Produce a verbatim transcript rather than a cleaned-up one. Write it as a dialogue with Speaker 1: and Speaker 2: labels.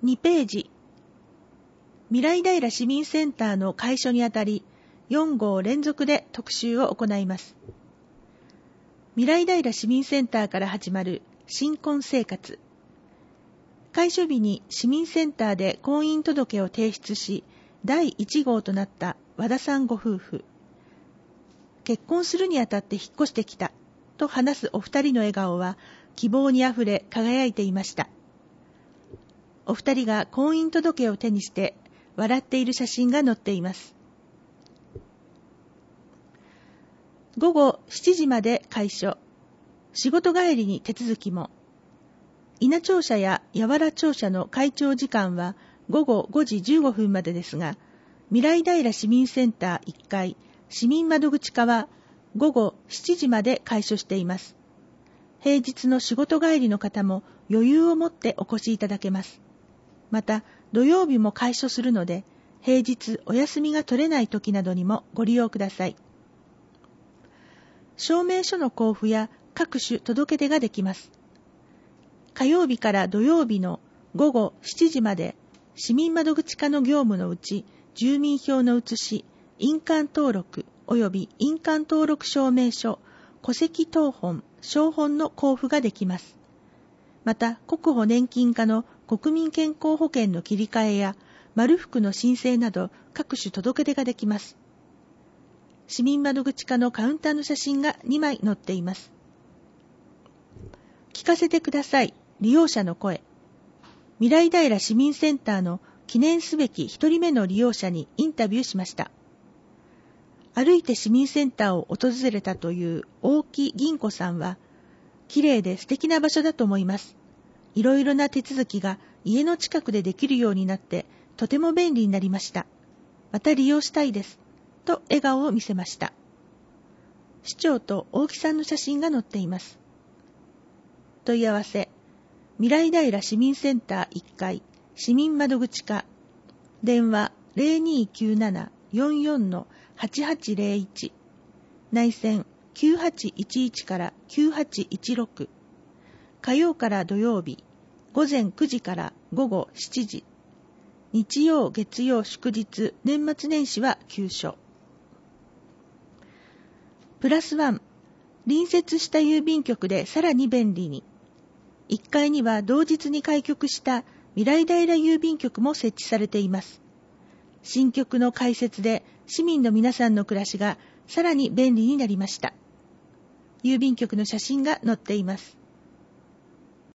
Speaker 1: にページ、未来平市民センターの開所にあたり、よん号連続で特集を行います。未来平市民センターから始まる新婚生活。開所日に市民センターで婚姻届を提出し、だいいち号となった和田さんご夫婦。結婚するにあたって引っ越してきたと話すお二人の笑顔は希望にあふれ輝いていました。お二人が婚姻届を手にして笑っている写真が載っています。午後しちじまで開所。仕事帰りに手続きも。稲庁舎や八原庁舎の開庁時間は午後ごじじゅうごふんまでですが、未来平市民センターいっかい市民窓口課は午後しちじまで開所しています。平日の仕事帰りの方も余裕を持ってお越しいただけます。また、土曜日も開所するので、平日お休みが取れない時などにもご利用ください。証明書の交付や各種届け出ができます。火曜日から土曜日の午後しちじまで、市民窓口課の業務のうち、住民票の写し、印鑑登録及び印鑑登録証明書、戸籍謄本、証本の交付ができます。また、国保年金課の国民健康保険の切り替えや、丸福の申請など各種届け出ができます。市民窓口課のカウンターの写真がにまい載っています。聞かせてください。利用者の声。未来平市民センターの記念すべき一人目の利用者にインタビューしました。歩いて市民センターを訪れたという大木銀子さんは、綺麗で素敵な場所だと思います。いろいろな手続きが家の近くでできるようになって、とても便利になりました。また利用したいです。と笑顔を見せました。市長と大木さんの写真が載っています。問い合わせ、未来平市民センターいっかい市民窓口課、電話 ゼロにーきゅうなな よんよん はちはちゼロいち、内線きゅうはちいちいちからきゅうはちいちろく、火曜から土曜日、午前くじから午後しちじ、日曜、月曜、祝日、年末年始は休所。プラスワン、隣接した郵便局でさらに便利に。いっかいには同日に開局した未来平郵便局も設置されています。新局の開設で市民の皆さんの暮らしがさらに便利になりました。郵便局の写真が載っています。